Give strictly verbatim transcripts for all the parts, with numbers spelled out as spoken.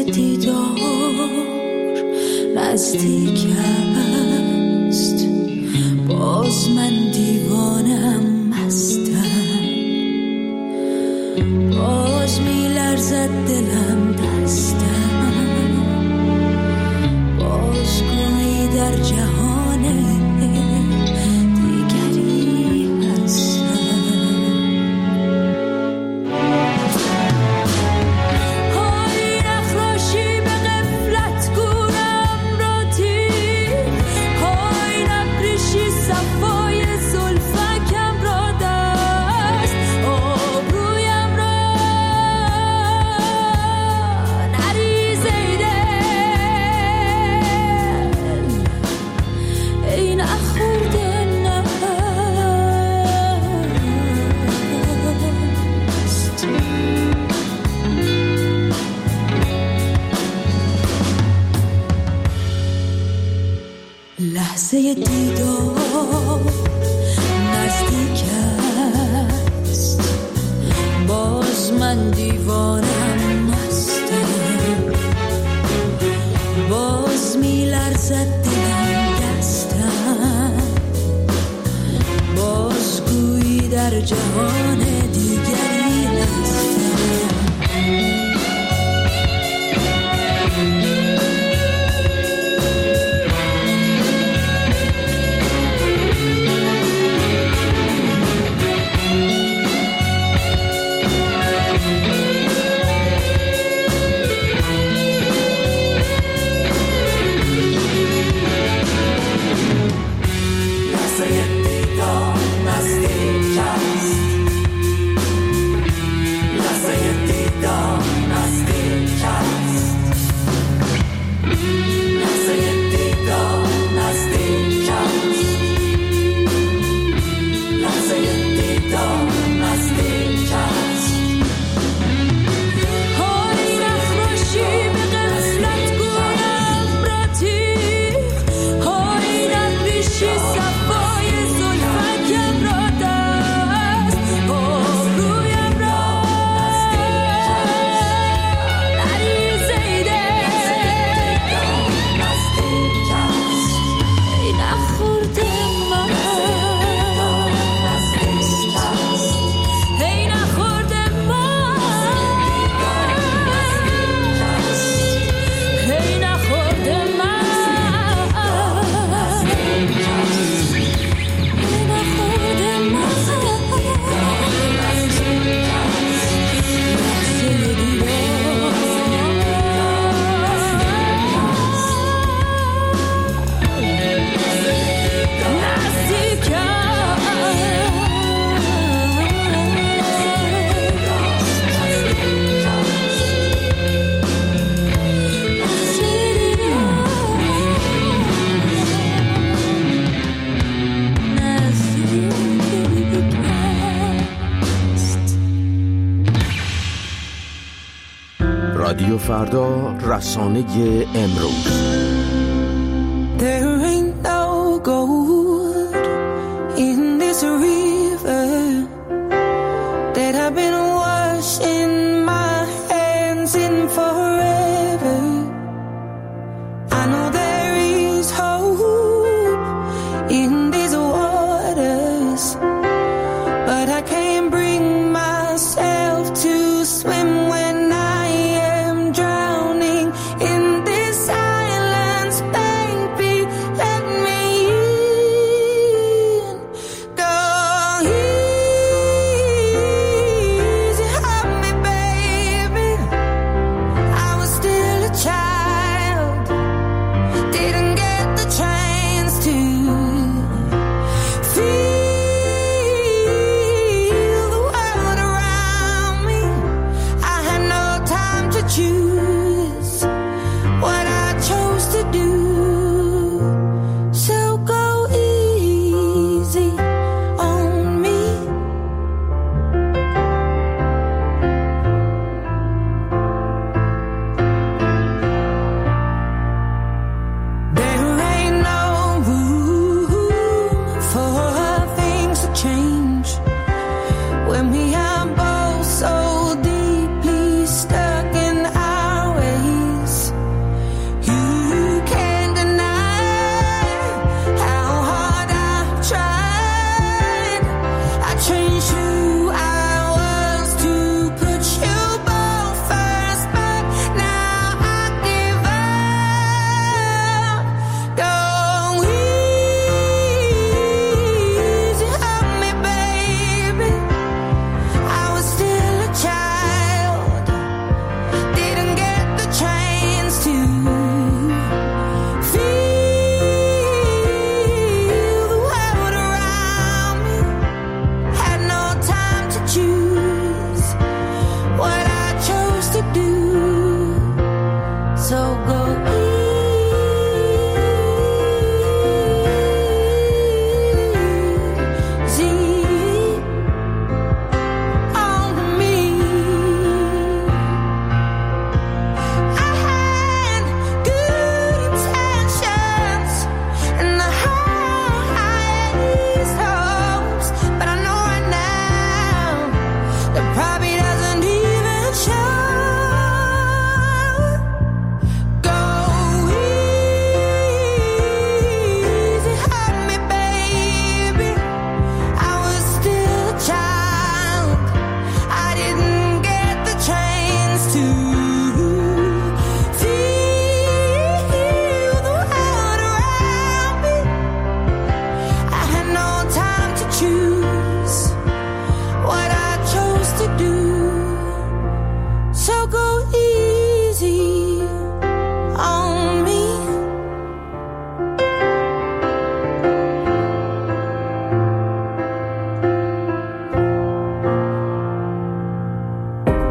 دیدار نزدیک است، باز من دیوانم مستم، باز میلرزد دلم دستم، باز گویی در جهان دیگری هستم. های نخراشی به غفلت گورم را تیر، های نپریشی صفای زلفکم را دست، آبرویم را نریزه دل، ای نخورده نست. لحظه دیدار نزدیک است، باز من دیوانم مستم، باز میلرزد دلم دستم، باز گویی در جهان دیگری هستم. رادیو فردا، رسانه امروز. There ain't no gold in this river that I've been washing my hands in forever. I know there is hope in these waters, but I can't bring myself to swim when I am drowning in this silence. Baby, let me in. God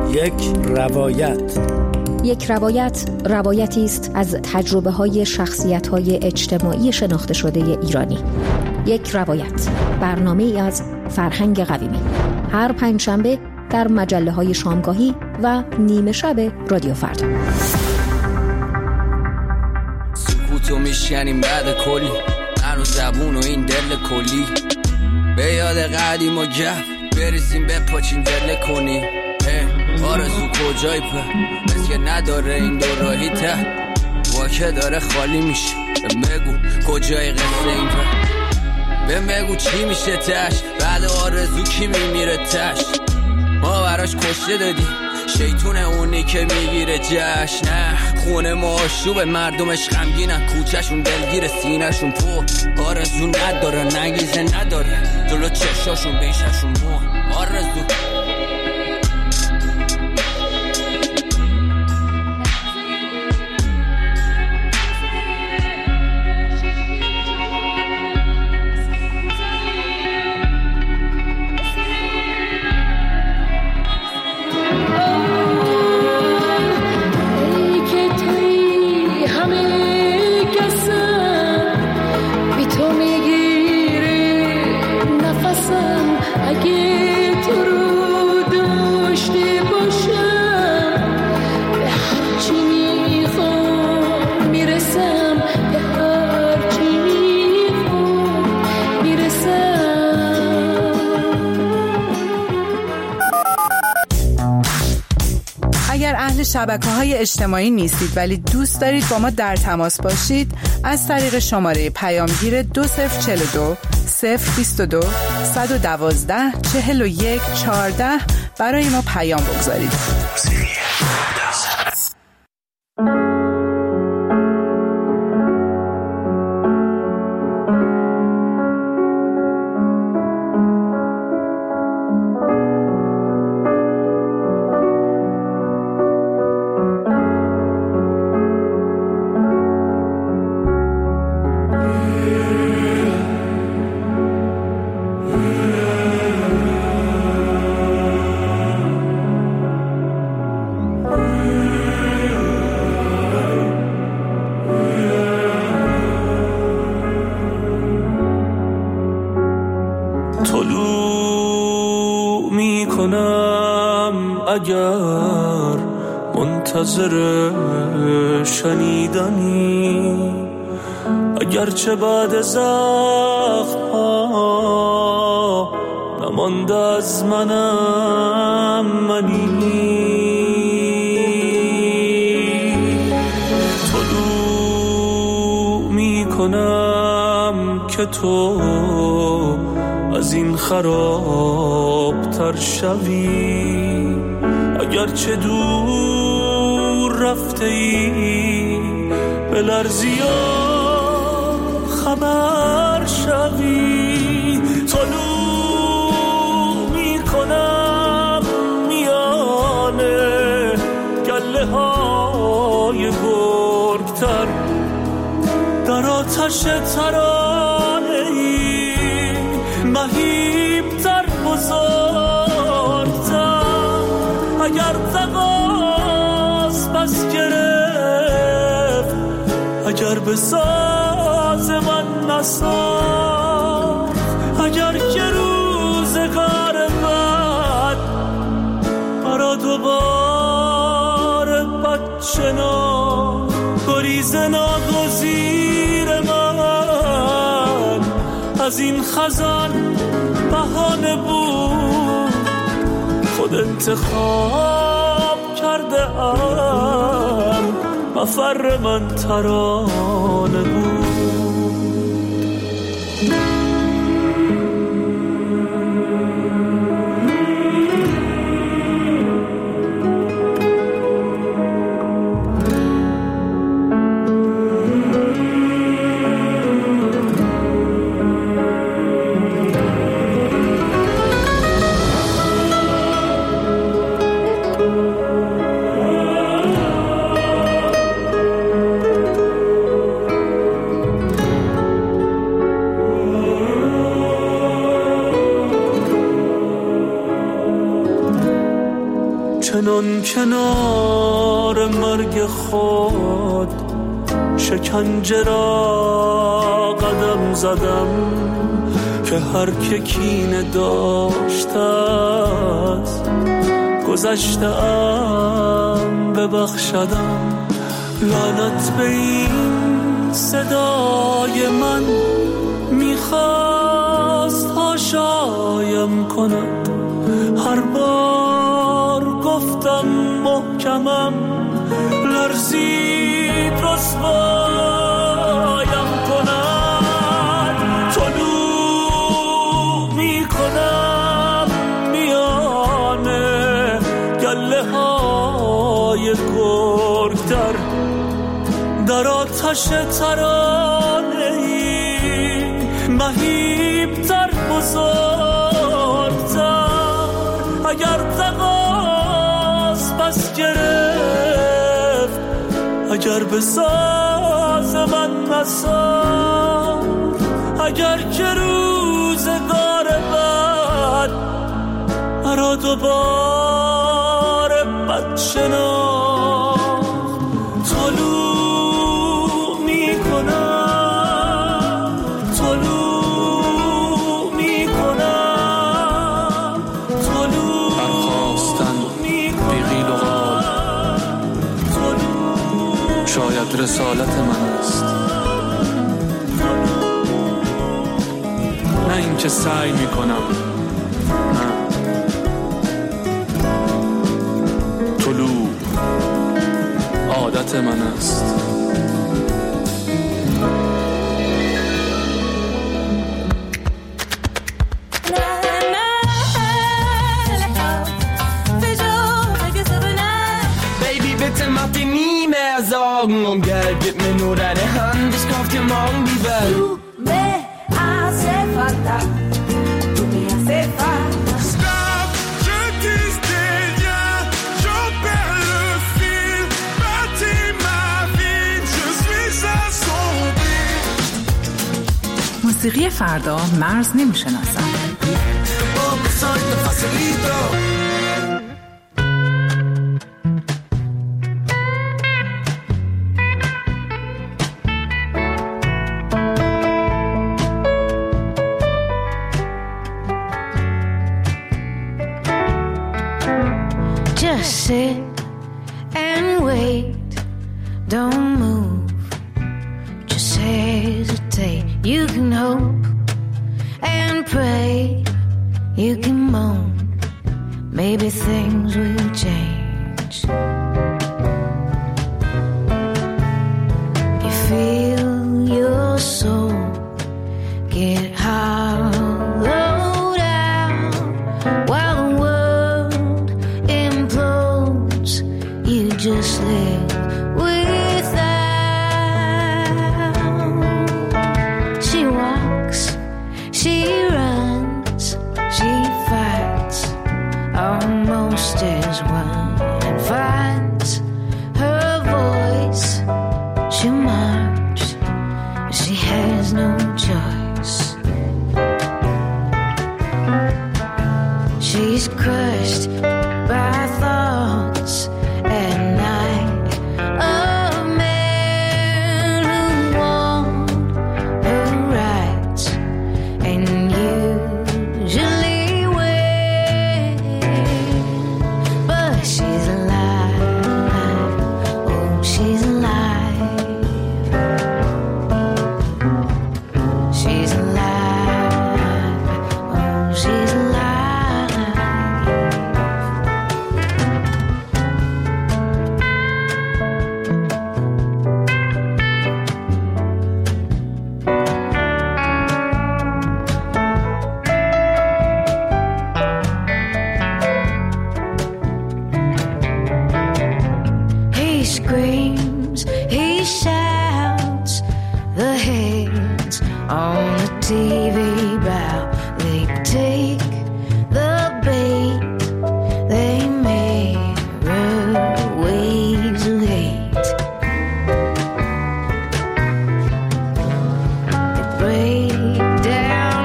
یک روایت. یک روایت روایتی است از تجربه‌های شخصیت‌های اجتماعی شناخته شده ایرانی. یک روایت، برنامه‌ای از فرهنگ قویمی. هر پنجشنبه در مجله‌های شامگاهی و نیمه شب رادیو فردا. سکوتو میشکنیم بعد کلی، من و زبون و این دل کلی، به یاد قدیم و گپ بریزیم بپاچیم دل کنی. آرزو کجای په بس که نداره این دو راهی ته، واکه داره خالی میشه. بگو کجای قصه این په، بگو چی میشه تش، بعد آرزو کی میمیره تش. ما براش کشته دادیم شیطونه اونی که میگیره جشن. نه خونه ما آشوبه، مردمش غمگینن، کوچهشون دلگیر، سینهشون پر آرزو نداره، نگیزه نداره، جلو چشاشون بیششون مو آرزو. شبکه‌های اجتماعی نیستید ولی دوست دارید با ما در تماس باشید، از طریق شماره پیامگیر دو صفر چهل و دو صفر بیست و دو صد و دوازده چهل و یک چهارده برای ما پیام بگذارید. اگر منتظر شنیدنی، اگرچه بعد زخم ها نمانده از منم منی، طلوع می کنم که تو از این خراب تر شوی، اگرچه دور رفته ای به لرزی خبر شوی. طلوع می کنم میانه گله های گرگتر، در آتش ترانه ای مهیبتر بزرگتر. اگر تقاس پس گرفت، اگر به ساز من نساخت، اگر که روزگار بد برا دوباره بد شناخت، گریز ناگزیر من از این خزان بهانه بود، خود انتخاب کرده ام مفر من ترانه بود. چون کنار مرگ خود شکنجه را قدم زدم که هر که کینه داشته است گذشته ام ببخشدم. لعنت به این صدای من میخواست هاشایم کند. هر بار گفتم محکمم لرزید رسوایم کند. طلوع میکنم میانه گله های گرگ در در آتش ترانه ای مهیب تر بزرگتر. اگر تقاس بس گرفت اگر به ساز من نساد اگر که روزگار بد مرا دوباره بد شناخت. طلوع میکنم طلوع میکنم طلوع برخواستن بیغیل و غال شاید رسالت من است، نه این که سعی میکنم. نه، طلوع عادت من است. Baby, bitte mach dir nie mehr Sorgen um Geld, gib mir nur deine Hand, ich kauf dir morgen die Welt. Tu me hace falta, tu me hace falta. Stop, je dis des liens, j'en perds le fil, bâtis ma vie, je suis assombri. موسیقی فردا مرز نمیشناسم. Just sit and wait, don't move, just hesitate. You can hope and pray, you can moan, maybe things will change. You feel your soul get hollowed out while the world implodes. You just live without. She walks, she runs, she fights almost as one and finds her voice. She march, she has no choice. She's crushed by thoughts at night of men who want her rights and usually win. But she's alive, oh she's alive. She's alive, oh she's alive. He screams, he shouts, the heads on the T V bow. They take the bait, they mirror waves of hate. They break down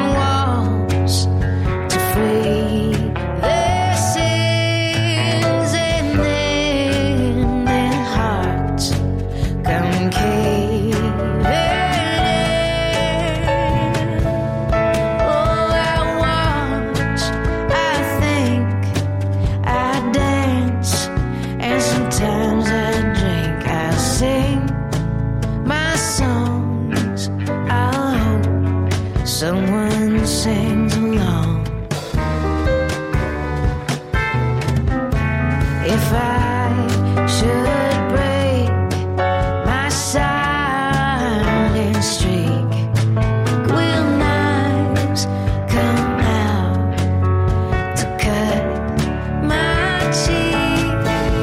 walls to free their sins and Sometimes I drink, I'll sing my songs, I'll hope someone sings along. If I should break my silent streak, will knives come out to cut my cheek?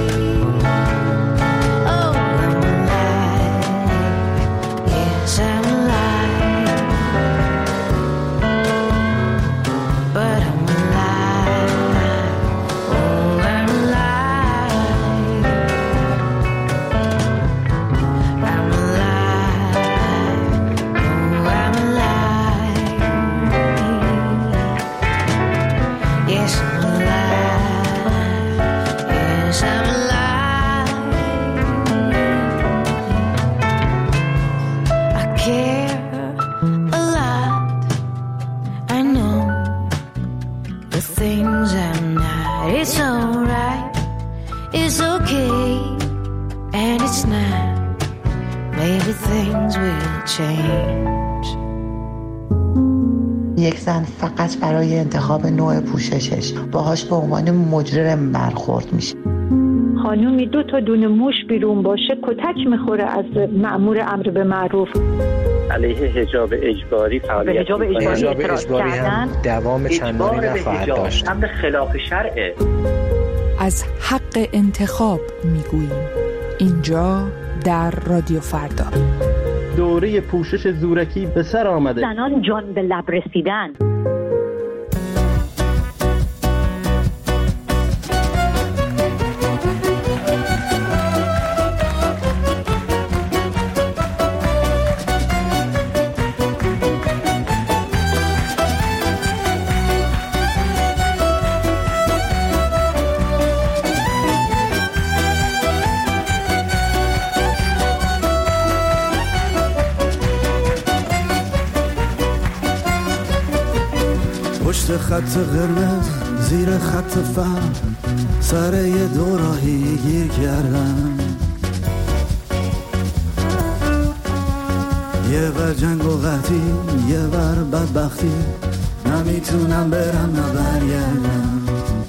Oh, I'm alive, yes, I'm alive, but I'm alive, oh, I'm alive, I'm alive, oh, I'm alive, yes, I'm alive, yes, I'm alive. I care a lot, I know the things I'm not. It's alright, it's okay, and it's not. Maybe things will change. یک زن فقط برای انتخاب نوع پوششش باهاش به عنوان مجرم برخورد میشه. خانومی دو تا دونه موش بیرون باشه کتک میخوره از مأمور امر به معروف. علیه حجاب اجباری فعالیت حجاب اجباری حجاب اجباری هم دوام چندانی نخواهد داشت. امر خلاف شرعه. از حق انتخاب میگوییم اینجا در رادیو فردا. دوره پوشش زورکی به سر آمده. زنان جان به لب رسیدن. پشت خط قرمز زیر خط فهم سر یه دوراهی گیر کردم، یه بر جنگ و قحطی یه بر بدبختی، نمیتونم برم نه برگردم.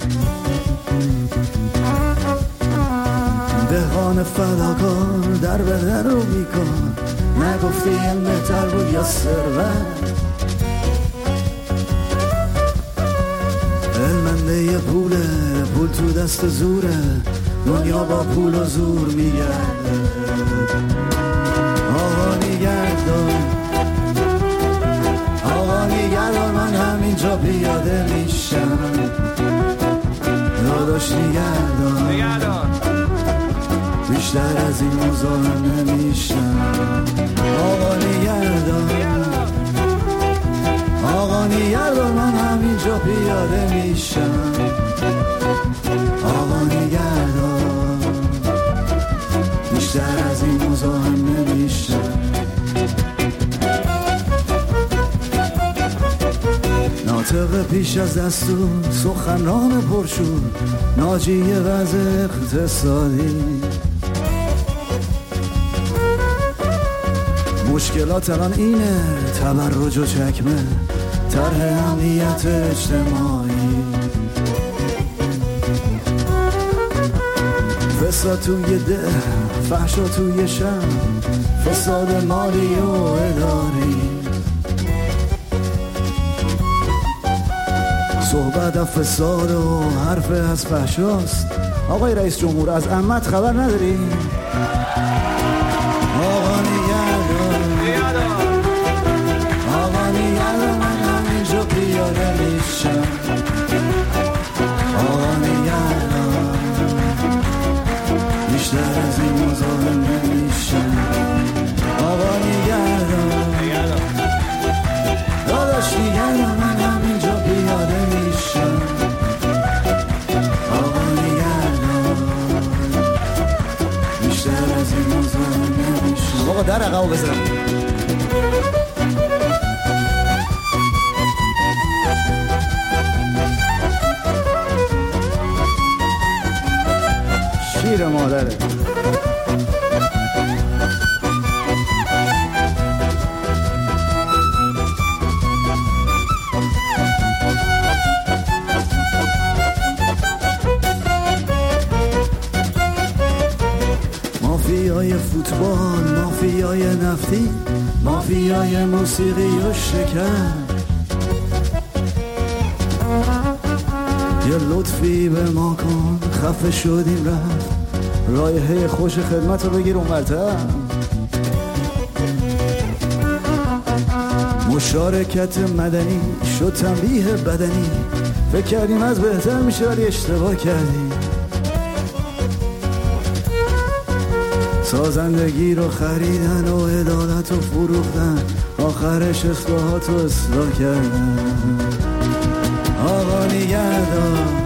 دهان فداکار در به در رو میکن، نگفتی علم بهتر بود یا ثروت. علمنده یه پوله، پول تو دست زوره، دنیا با پول و زور میگرده. آقا نگردان، آقا نگردان، من همینجا پیاده میشم. داداش نگردان، بیشتر از این مزاحم نمیشم. آقا نگردان، آقا نگردان، من همینجا پیاده میشم. آقا نگردان، بیشتر از این مزاحم نمیشم. ناطق پیش از دستور، سخنران پرشور، ناجی وضع اقتصادی. مشکلات الان اینه، تبرج و چکمه، طرح امنیت اجتماعی، فساد توی ده، فحشا توی شهر، فساد مالی و اداری. صحبت از فساد و حرف از فحشاست. آقای رئیس جمهور از عمت خبر نداری؟ آقا نگردان، آقا نگردان، من همینجا پیاده میشم. آقا نگردان، بیشتر از این مزاحم نمیشم. آقا نگردان، داداش نگردان، من همینجا پیاده میشم. آقا نگردان، بیشتر از این مزاحم نمیشم. آقا در عقب بزن. شیر مادره. مافیای فوتبال، مافیای نفتی، مافیای موسیقی و شکر، یه لطفی به ما کن خفه شدیم رفت، رایحه خوش خدمت رو بگیر اون برتر. مشارکت مدنی شد تنبیه بدنی، فکر کردیم از بهتر میشه ولی اشتباه کردیم. سازندگی رو خریدن و عدالت رو فروختن، آخرش اصلاحات رو اصلاح کردن. آقا نگهدار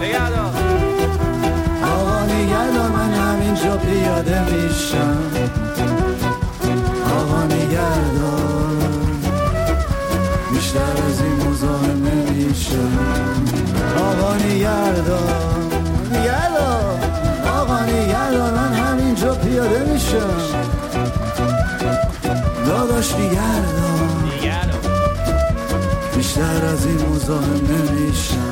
آقا نگهدار من همینجا پیاده میشم. آقا نگهدار بیشتر از این مزاحم نمیشم. آقا نگهدار نگهدار آقا نگهدار من همینجا پیاده میشم. داداش نگهدار بیشتر از این مزاحم نمیشم.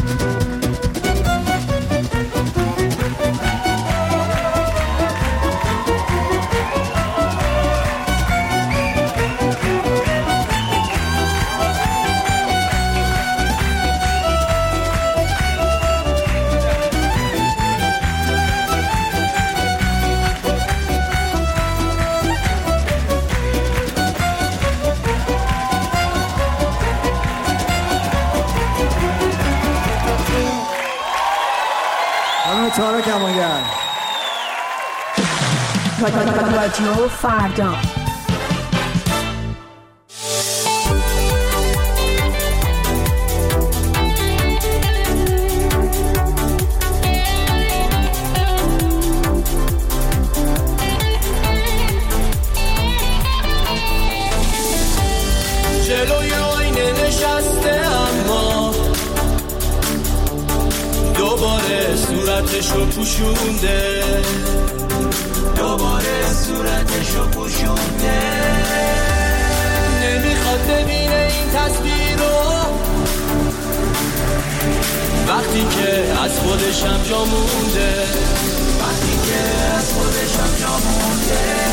تارا کمانگر رادیو فردا. جلوی آینه نشسته اما دوباره صورتشو پوشونده، دوباره صورتشو پوشونده. نمیخواد ببینه این تصویر رو وقتی که از خودشم جا مونده، وقتی که از خودشم جا مونده.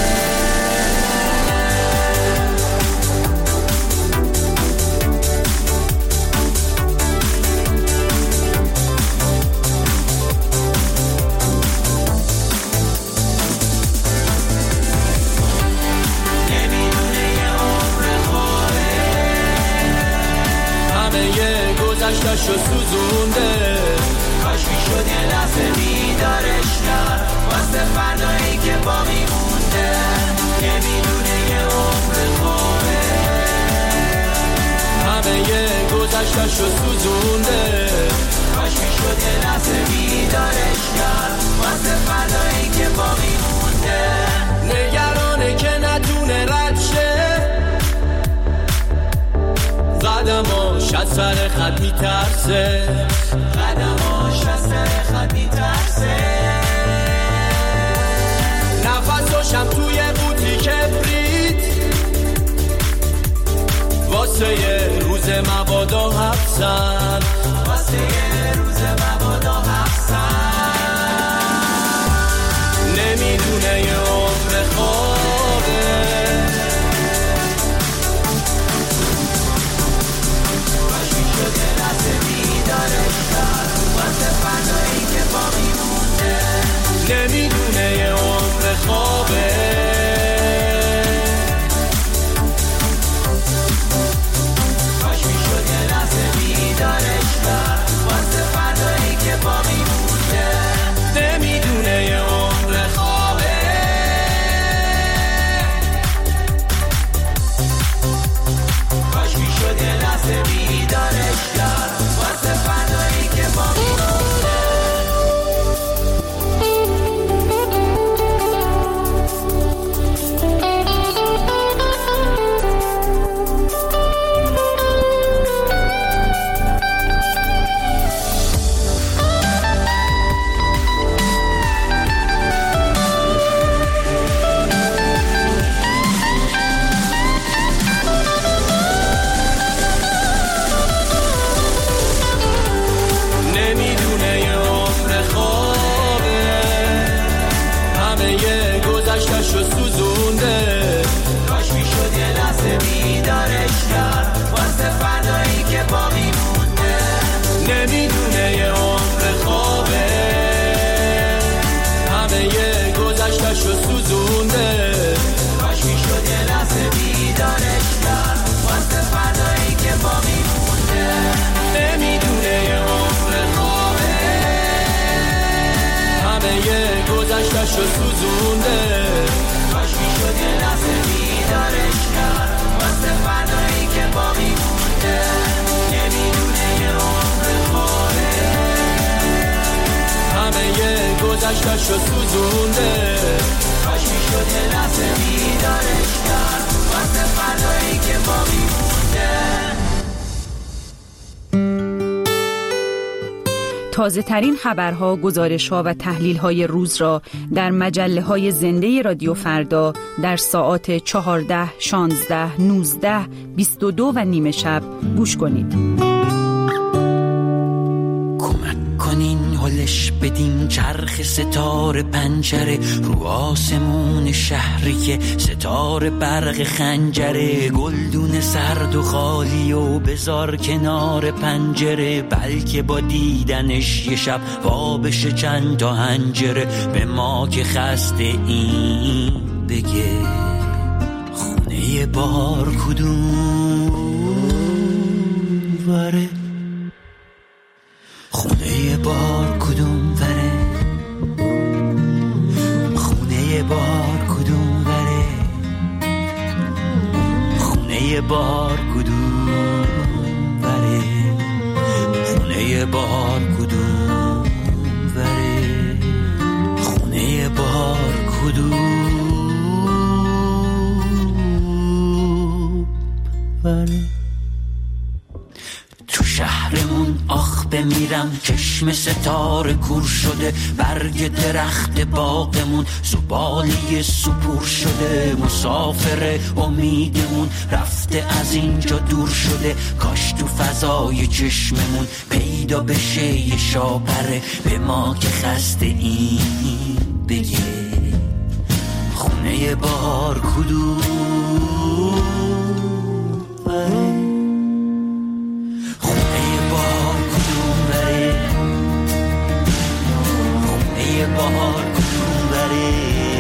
گذشتشو سوزونده، کاش میشد یه لحظه بیدارش کرد واسه فردایی که باقی مونده. نمیدونه یه عمر خوبه، همه یه گذشتشو سوزونده، کاش میشد یه لحظه بیدارش کرد واسه فردایی که باقی مونده. نگرانه که نتونه رد شه، قدماش از سر خط میترسه، قدماش از سر خط میترسه. نفساشم توی قوطی کبریت واسه یه روز مبادا حبسن، واسه یه روز مبادا حبسن. نمیدونه یه عمر خوابه، نمیدونه یه عمر خوابه. کاش میشد یه لحظه بیدارش کرد گذشتشو سوزونده، کاش میشد یه لحظه بیدارش کرد واسه فردایی که باقی مونده، نمیدونه یه عمر خوره همه یه گذشتشو سوزونده، کاش میشد یه لحظه بیدارش کرد واسه فردایی که باقی مونده. تازه ترین خبرها، گزارش‌ها و تحلیل‌های روز را در مجله‌های زنده رادیو فردا در ساعات چهارده، شانزده، نوزده، بیست و دو و نیمه شب گوش کنید. کمک کنین هلش بدیم چرخ ستاره پنجره رو آسمون شهری که ستاره برق خنجره، گلدون سرد و خالی و بذار کنار پنجره، بلکه با دیدنش یه شب وا بشه چند تا هنجره، به ما که خسته این بگه خونه بار کدوم وره، خونه بار کدوم وره، خونه بار کدوم وره، خونه بار کدوم وره، خونه بار کدوم وره، خونه بار کدوم وره. تو شهرمون آخ بمیرم چشم ستاره کور شده، برگ درخت باغمون زباله سپور شده، مسافر امیدمون رفته از اینجا دور شده، کاش تو فضای چشممون پیدا بشه یه شاپره، به ما که خسته این بگه خونه بار کدوم وره، بهار کدوم بره،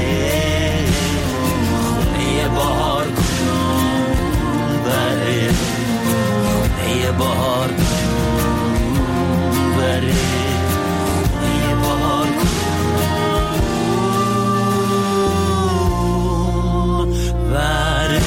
خونه بهار کدوم بره، خونه بهار کدوم بره، خونه بهار کدوم بره.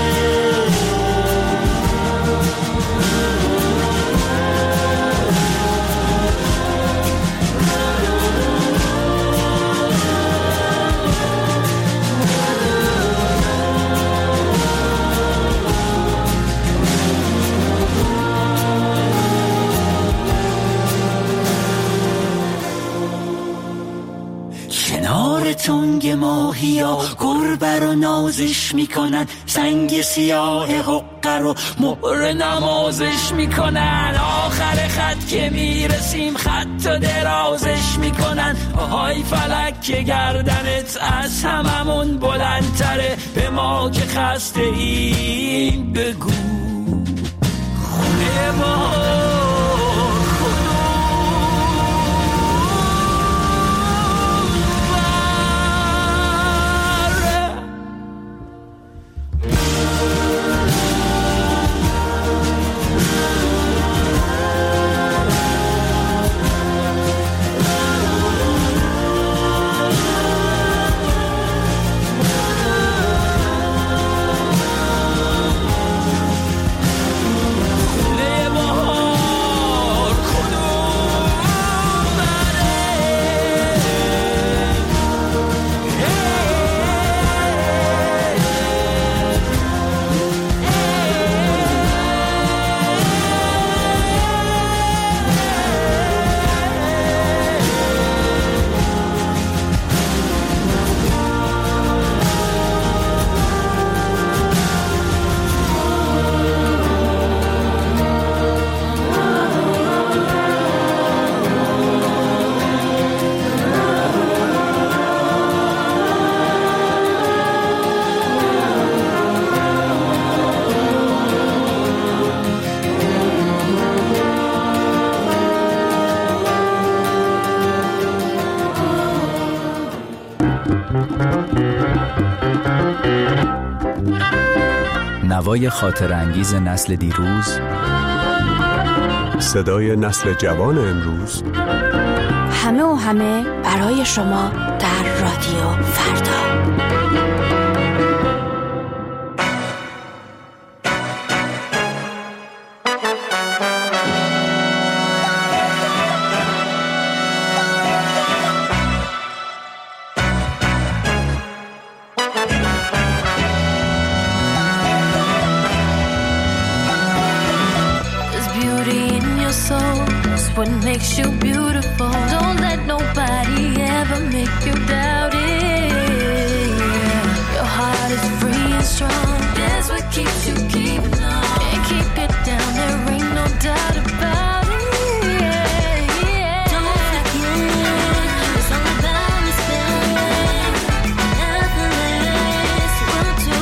تنگ ماهیا گربه رو نازش میکنن، سنگ سیاه حقه رو مهر نمازش میکنن، آخر خط که میرسیم خط و درازش میکنن، آهای فلک که گردنت از هممون بلندتره، به ما که خسته این بگو خونه ما نوای خاطر انگیز نسل دیروز، صدای نسل جوان امروز، همه و همه برای شما در رادیو فردا. What makes you beautiful? Don't let nobody ever make you doubt it. Your heart is free and strong. That's what keeps you keeping on. Can't keep it down. There ain't no doubt about it. Yeah, yeah. Don't forget, it's all about respect. Nothing less will do.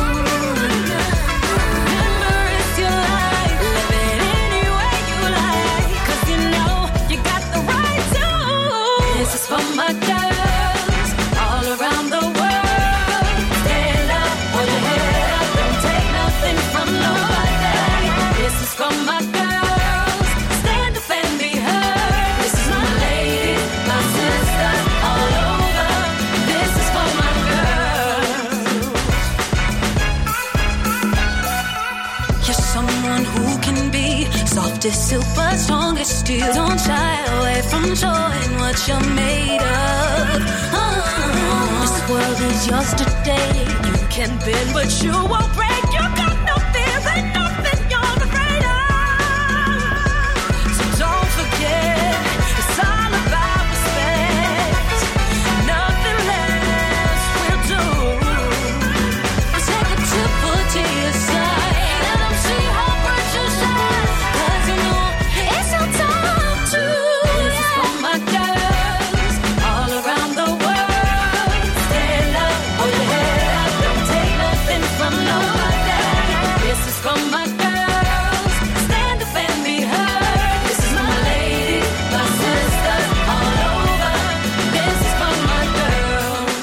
Remember, it's your life. Live it any way you like. 'Cause you know you got the right to. This is for my girls all around the world. Stand up, hold your head up, don't take nothing from nobody. This is for my girls, stand up and be heard. This is my ladies, my sisters all over. This is for my girls. You're someone who can be soft as silk but strong as steel. Don't shy away from showing what you're made of. Oh, this world is yours today. You can bend but you won't break. You got no fear and nothing you're afraid of. So don't forget, it's all about respect. Nothing less will do. Take a tip to your side. Let them see how bright you shine. 'Cause you know it's your time to. This is for my girls all around the world. Stand up, hold your head up, don't take nothing from nobody. This is for my girls, stand up and be heard. This is my ladies, my sisters all over. This is for my girls.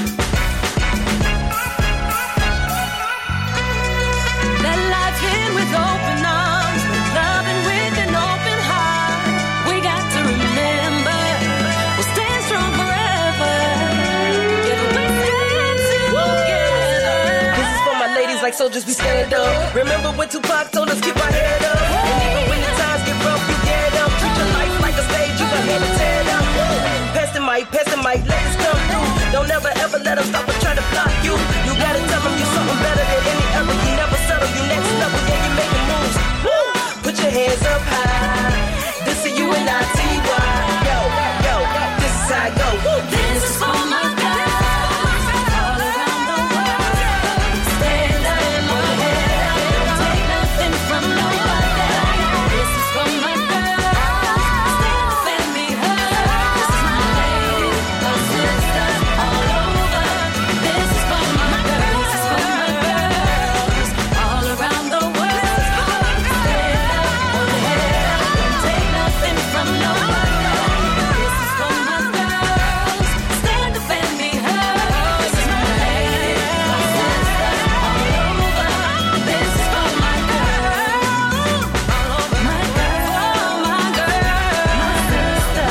Let life in with open arms, loving with an open heart. We got to remember, we'll stand strong forever. Together we stand together. This is for my ladies like soldiers, we stand up. Remember when Tupac told us keep our head up. And even when the times get rough, you get up. Treat your life like a stage, you got hand to tear it up. Pass the mic, pass the mic, let us come through. Don't ever ever let them stop or try to block you. You gotta tell them you're something better than any other. You never settle, you next level, yeah, you making moves. Woo! Put your hands up high. This is you and I, T Y. Yo, yo, this is how I go. Woo! This is for my girls all around the world. Stand up, hold your head up, don't take nothing from nobody. This is for my girls, stand up and be heard. This is my ladies, my sisters all over. This is for my girls, this is for my girls all around the world. Stand up, hold your head up, don't take nothing from nobody. This is for my girls, stand up and be heard. This is my ladies, my sisters all over. This is for my girls, all over my girl, my girl, my sister,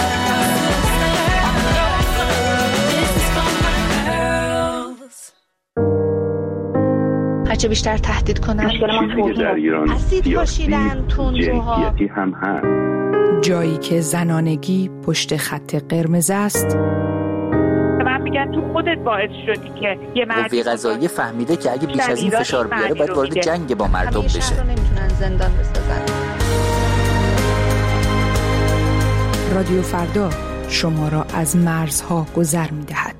all over. This is for my girls. هرچه بیشتر تهدید کنن چیزی که در ایران اسید پاشیدن، تندروها، جنسیتی هم هست. جایی که زنانگی پشت خط قرمز است، من میگن تو خودت باعث شدی که یه مرد قوه قضاییه فهمیده که اگه بیش از این فشار بیاره باید وارد جنگ با مردم همه بشه. شهر رو نمیتونن زندان بسازن. رادیو فردا شما را از مرزها گذر می‌دهد.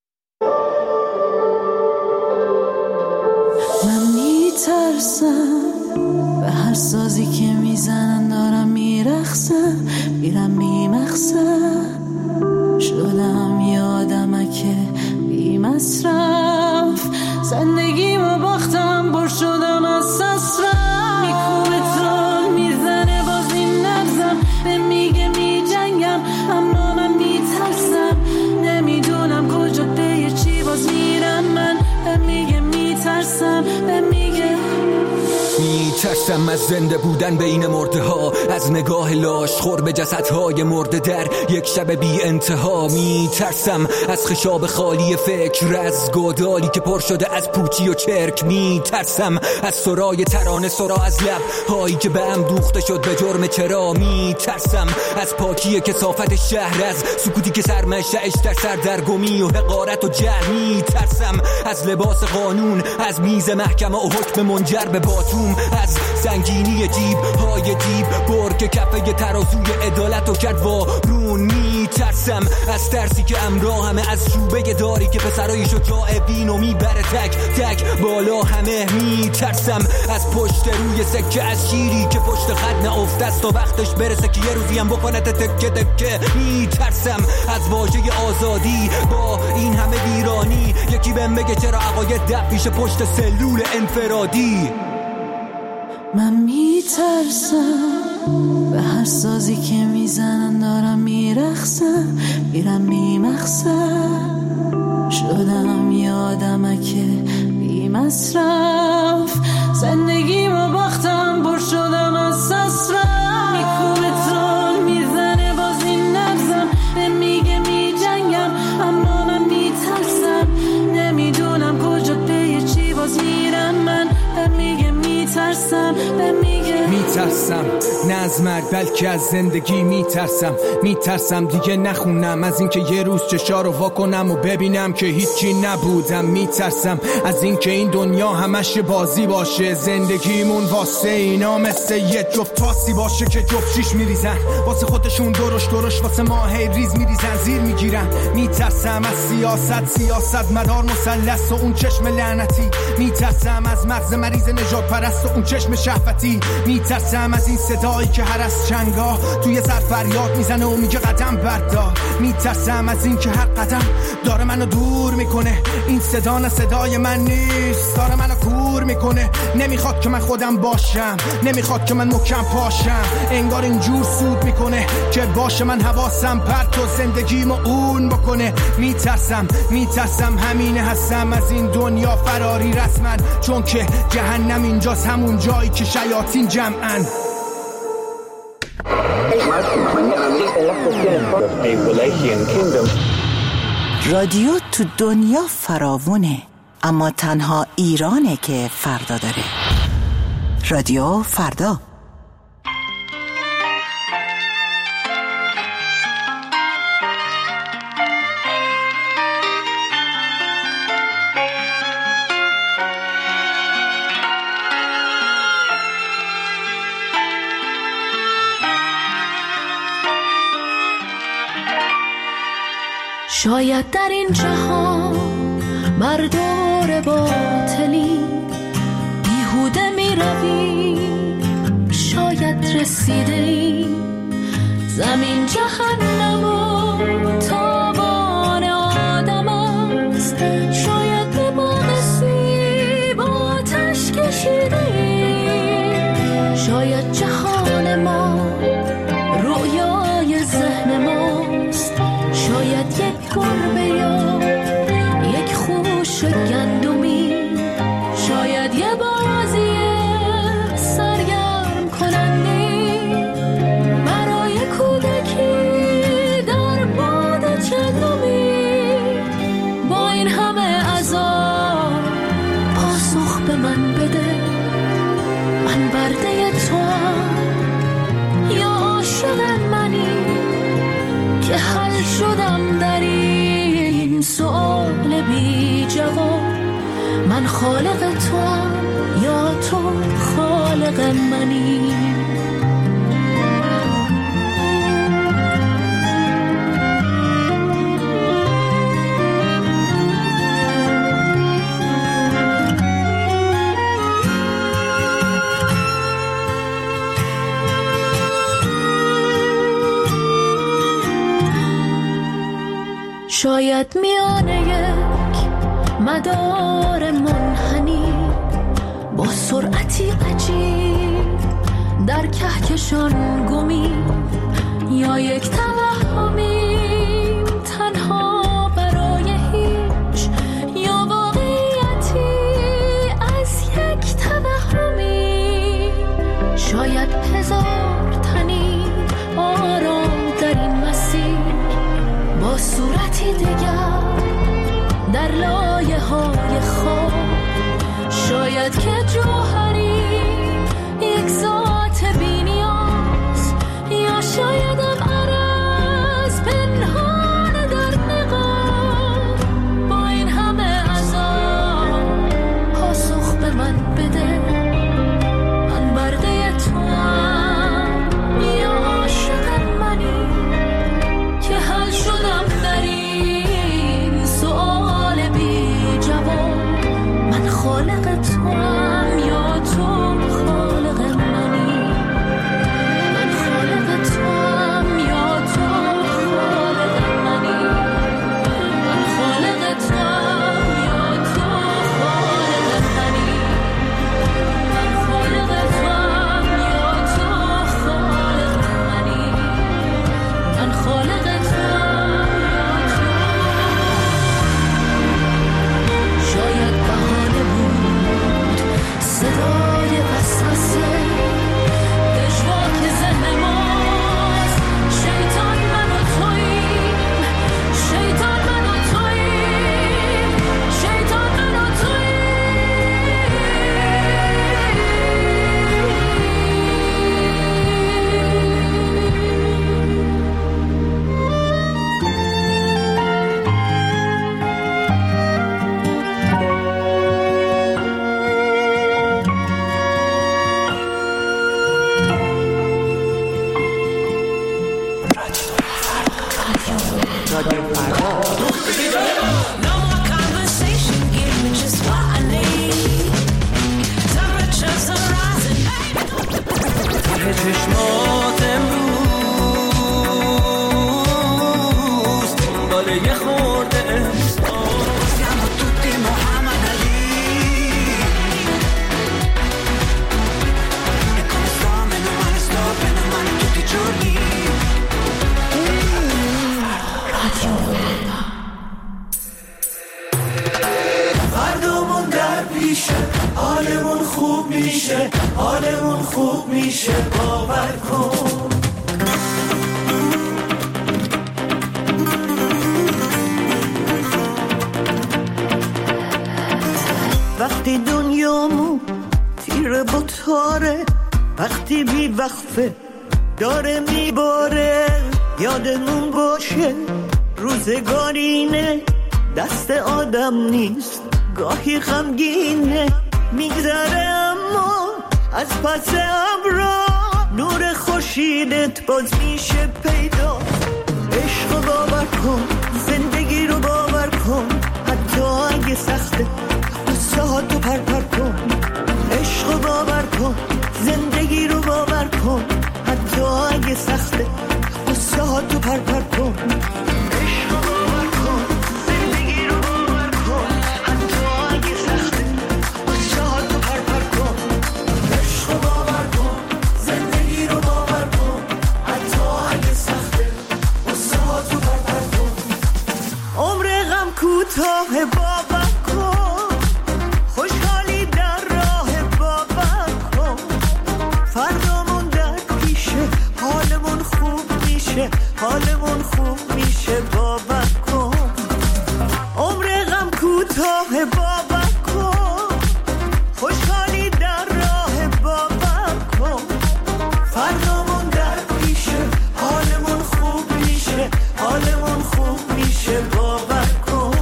من میترسم به هر سازی که میزنن دارم میرخصم میرم میمخصم شدم یادمکه بی مصرف زندگیمو باختم بر شدم از سسرم میکوبه تون میزنه باز این نبزم به میگه میجنگم اما من میترسم نمیدونم کجا به چی باز میرم من به میگه میترسم به میگه میترسم از زنده بودن بین مرده ها، از نگاه لاش خور به جسدهای مرده در یک شب بی انتها. میترسم از خشاب خالی فکر، از گودالی که پر شده از پوچی و چرک. میترسم از سرای ترانه، سرا از لب هایی که به هم دوخته شد به جرم چرا. میترسم از پاکی کثافت شهر، از سکوتی که سرمشعش در سردرگمی و حقارت و جهل. میترسم از لباس قانون، از میز محکمه و حکم منجر به باتوم، از سنگینی جیب های دیب برگ کفه ترازوی عدالت و کرد وارون. میترسم از ترسی که امراه همه، از شوبه داری که پسرای شجاع وینو میبره تک تک بالا همه. میترسم از پشت روی سکه، از شیری که پشت خط نافته است و وقتش برسه که یه روزی هم بکنه تکه تکه. میترسم از واژه آزادی با این همه ویرانی، یکی بهم بگه چرا عقاید دب پیش پشت سلول انفرادی. من میترسم به هر سازی که میزنن، دارم میرخصم میرم میمخصم. شدم یادمکه بی مصرف، زندگیمو باختم پر شدم از سسرم. میکوبه تون میزنه باز این نبزم، به میگه میجنگم اما من میترسم. نمیدونم کجا به چی باز میرم من، به میگه میترسم، به میگه میترسم نه از مرگ بلکه از زندگی. میترسم میترسم دیگه نخونم، از اینکه یه روز چشا رو وا کنم و ببینم که هیچی نبودم. میترسم از اینکه این دنیا همش بازی باشه، زندگیمون واسه اینا مثل یه جفت پاسی باشه که جفت شیش میریزن واسه خودشون، درش درش واسه ما هی ریز میریزن زیر میگیرن. میترسم از سیاست، سیاست مدار مثلث و اون چشم لعنتی. میترسم از مغز مریض نجات پرست و اون چشم شهوتی. میترسم از این صدایی که هر از چنگا توی سر فریاد میزنه و میگه قدم بردار. میترسم از این که هر قدم داره منو دور میکنه، این صدا نه صدای من نیست، داره منو کور میکنه. نمیخواد که من خودم باشم، نمیخواد که من محکم پاشم، انگار اینجور سود میکنه که باشه من حواسم پرت و زندگیمو اون بکنه. میترسم میترسم همینه هستم از این دنیا فراری رسمن، چون که جهنم اینجاست، همون جایی که شیاطین جمعن. رادیو تو دنیا فراوونه، اما تنها ایرانه که فردا داره. رادیو فردا. شاید در این جهان مردور باطلی بیهوده می روی، شاید رسیده ای زمین جهنم و تابان آدم است. شاید به باغ سیب آتش کشیده ای، شاید جهان ما رویای ذهن ماست. شاید یک گربه یا یک خوش گندمی، شاید یه بازی سرگرم کننده برای کودکی در باد چندمی. با این همه عذاب پاسخ به من بده، من برده توام یا عاشق منی که حل شدم در این سؤال بی جواب. من خالق توام یا تو خالق منی. شاید میانه یک مدار منحنی با سرعتی عجیب در کهکشان گمی، یا یک توهمی تنها برای هیچ، یا واقعیتی از یک توهمی. در لایه های خواب. شاید که جوهری یک ذات بی نیاز، یا شایدم عرض پنهان در نقاب. با این همه عذاب پاسخ به من بده، من برده تو هم یا عاشق منی که حل شدم در این سؤال بی جواب. من خالق تو هم یا تو خالق منی، من خالق تو هم یا تو خالق منی، من خالق تو هم یا تو خالق منی، من خالق تو هم یا تو خالق منی، من خالق تو هم یا تو. شاید بهانه بود صدای وسوسه، پژواک ذهن ماست. شیطان من و توییم، شیطان من و توییم، شیطان من و چشمات امروز دنبال یه خورده احساس. Siamo tutti Muhammad Ali e come sto meno male sto bene male tutti i giorni. فردامون در پیشه، حالمون خوب میشه، حالمون خوب میشه، باور کن. وقتی دنیامون تیره با تاره، وقتی بی وقفه داره میباره، یادمون باشه روزگارینه، دست آدم نیست، گاهی غمگینه، میگذره اما از پس ابرا نور خورشیدت باز میشه پیدا. عشق رو باور کن، زندگی رو باور کن، حتی اگه سخته قصه ها تو پر پر کن. عشق رو باور کن، زندگی رو باور کن، حتی اگه سخته قصه ها تو پر پر کن. عشق رو باور کن، زندگی رو باور کن، حتی اگه سخته قصه ها تو پر پر کن. عشق رو باور کن، زندگی رو باور کن، حتی اگه سخته قصه ها تو پر پر کن. عمر غم کوتاه باور کن، خوشحالی در راه باور کن. فردامون در پیشه، حالمون خوب میشه، حالمون خوب میشه، باور کن. عمر غم کوتاه باور کن، خوشحالی در راه باور کن. فردامون در پیشه، حالمون خوب میشه، حالمون خوب میشه، باور کن.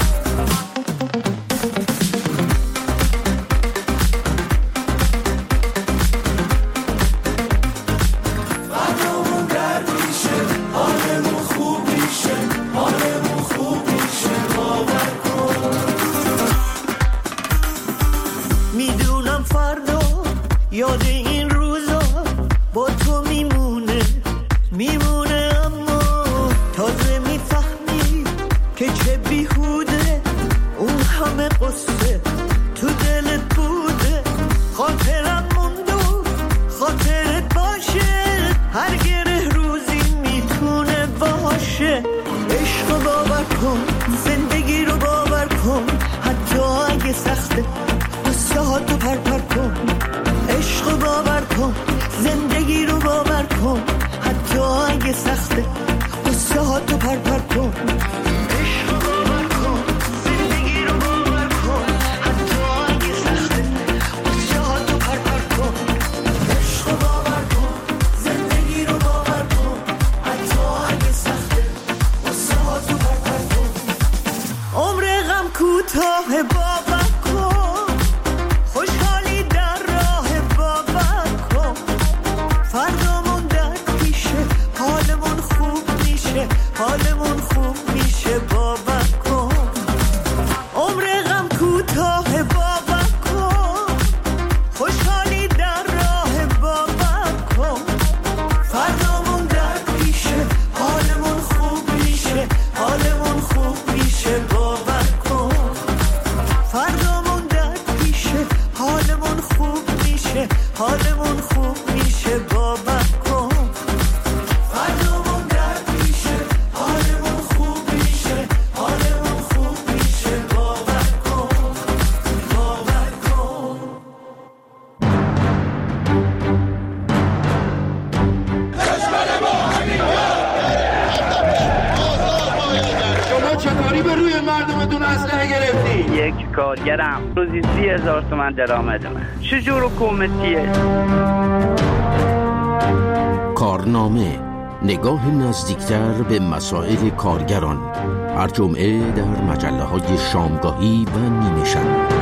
فردامون در پیشه، حالمون خوب میشه، حالمون خوب میشه، باور کن. میدونم فردا یاد این روزا با تو میمونه، میمونه، اما تازه میفهمی که چه بیهوده اون همه قصه تو دلت بوده. خاطرم مونده، خاطرت باشه، هر گره روزی میتونه باشه. عشق رو باور کن، زندگی رو باور کن، حتی اگه سخته قصه ها تو پر پر کن. عشق رو باور کن، زندگی رو باور کن، حتی اگه سخته قصه ها تو پر پر کن. عشق رو باور کن، زندگی کوتاه باور کن، خوشحالی در راه باور کن، فردامون در پیشه، حالمون خوب میشه، حالمون خوب میشه، باور کن. عمر غم کوتاه باور کن، خوشحالی در راه باور کن، فردامون در پیشه، حالمون خوب میشه، حالمون خوب میشه، باور کن. فردامون در پیشه، حالمون خوب میشه، حالمون خوب میشه، باور کن. فردامون در پیشه، حالمون خوب میشه، حالمون خوب میشه، باور کن، باور کن. شما چطوری به روی مردمتون اسلحه گرفتی؟ یک کارگرم روزی سی هزار تومن درآمد من. چجور حکومتیه؟ کارنامه، نگاه نزدیکتر به مسائل کارگران، هر جمعه در مجله های شامگاهی و نیمه شب.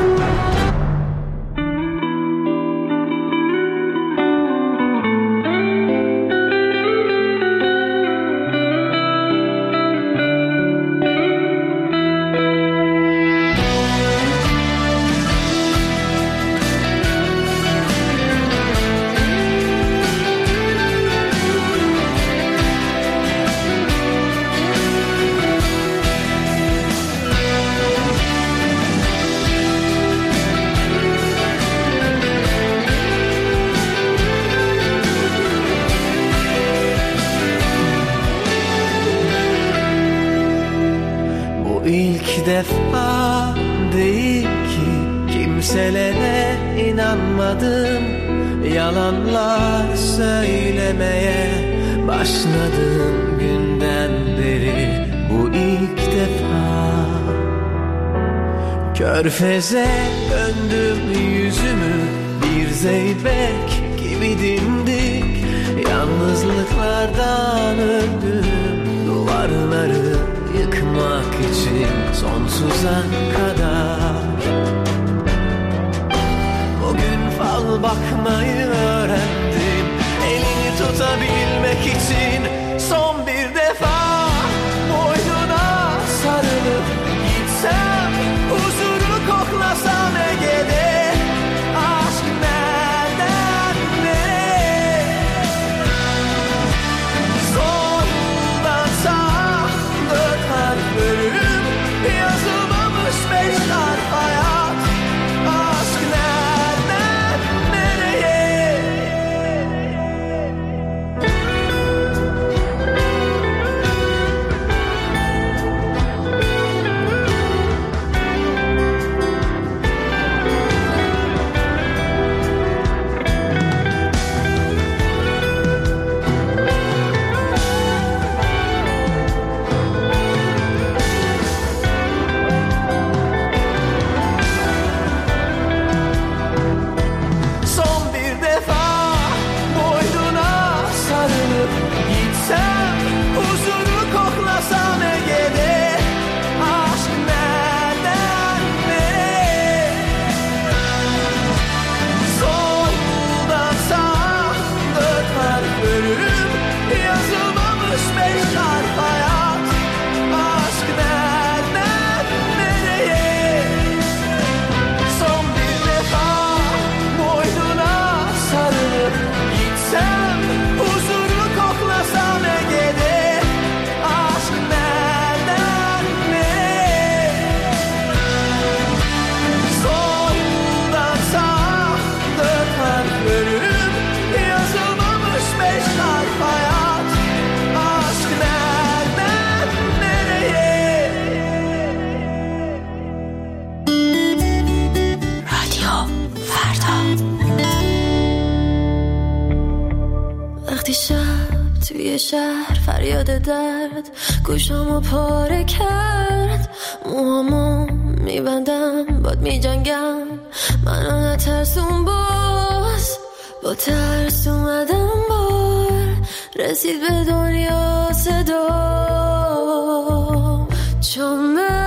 İlk defa değil ki kimselere inanmadım, yalanlar söylemeye başladım günden beri. Bu ilk defa Körfeze döndüm yüzümü, bir zeybek gibi dimdik, yalnızlıklardan öldüm, duvarları yıkmak için sonsuza kadar. Bugün fal bakmayı öğrendim, elini tutabilmek için son bir defa boynuna sarılıp gitsem, huzuru koklasam Ege'de. Aşk nereden nereye, soldan sağa dört harf bölüm, yazılmamış beş harf hayat. Aşk nereden nereye? Son bir defa boynuna sarılıp gitsem, huzuru koklasam Ege'de. Aşk nereden nereye, soldan sağa dört harf bölüm, yazılmamış beş harf hayat. Aşk nereden nereye, son bir defa boynuna sarılıp gitsem, huzuru koklasam Ege'de. Aşk nereden nereye, soldan sağa dört harf bölüm, yazılmamış beş harf hayat. Aşk nereden nereye? رادیو فردا. وقتی شب توی شهر فریاد درد گوشامو پاره کرد، موهامو میبندم باد میجنگم، منو نترسون باز، با ترس اومدم بار، رسید به دنیا صدا، چون من